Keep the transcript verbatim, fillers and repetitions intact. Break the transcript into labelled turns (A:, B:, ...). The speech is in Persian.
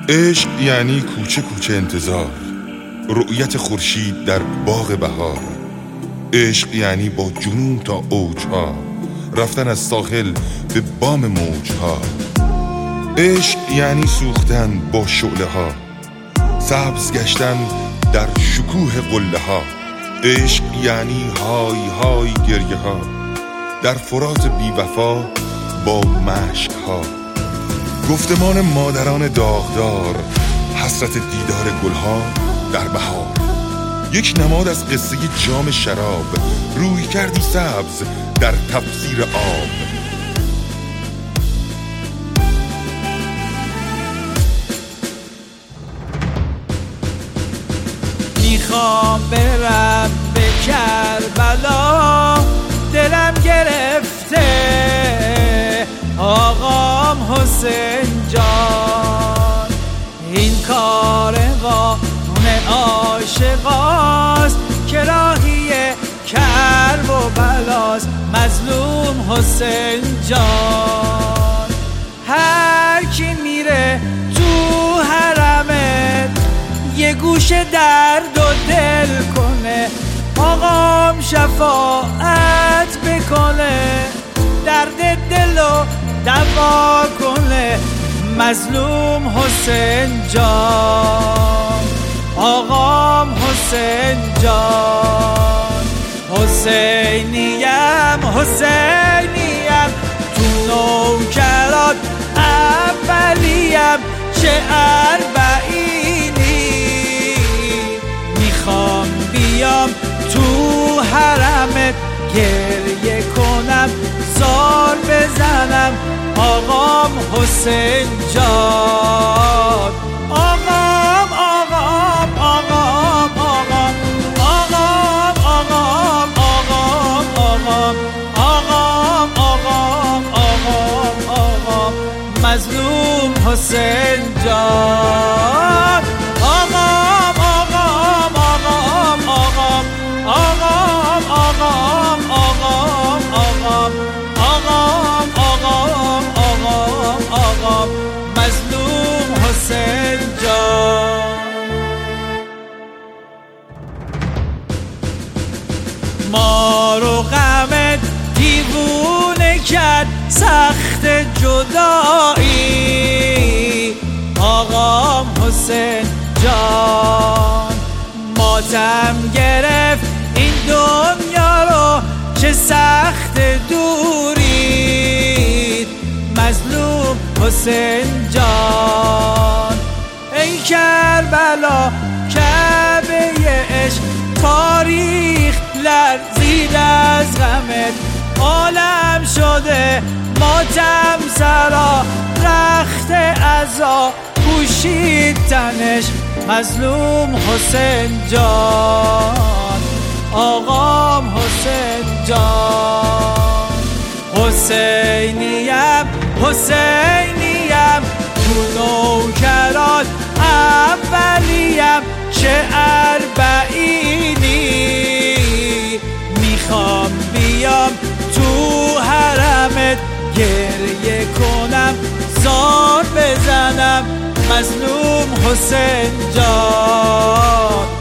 A: عشق یعنی کوچه کوچه انتظار، رؤیت خورشید در باغ بهار. عشق یعنی با جنون تا اوجها، رفتن از ساحل به بام موجها. عشق یعنی سوختن با شعله ها، سبز گشتن در شکوه قله ها. عشق یعنی های های گریه ها در فرات بی وفا با مشک ها. گفتمان مادران داغدار، حسرت دیدار گلها در بهار. یک نماد از قصه جام شراب، روی کردی سبز در تفسیر آب.
B: میخوام برم به کربلا، دلم گرفته آقام حسین جان. این کاروان عاشقاست که راهی کرب و بلاست، مظلوم حسین جان. هر کی میره تو حرمت یه گوش درد و دل کنه، آقام شفاعت بکنه، درد دل و دوا کنه، مظلوم حسین جان. آقام حسین جان. حسینیم حسینیم تو نوکرات اولیم، چه اربعینی. میخوام بیام تو حرمت گریه کنم، زار بزنم، آقام حسین جان. آقام آقام آقام آقام آقام آقام آقام آقام آقام آقام آقام آقام مظلوم حسین جان. آقام آقام آقام آقام آقام آقام آقام آقام آقام آقام آقام آقام مظلوم حسین جان. ما رو غمت دیوونه کرد، سخت جدایی، آقام حسین جان. ماتم گرفت این دنیا رو، چه سخت دوری، مظلوم حسین جان. ای کربلا کعبه عشق، تاریخ لرزید از غمت، عالم شده ماتم سرا، رخت عزا پوشید تنش، مظلوم حسین جان. آقام حسین جان. حسینیم حسینیم تو نوکرات اولیم، چه اربعینی. میخوام بیام تو حرمت گریه کنم، زار بزنم، مظلوم حسین جان.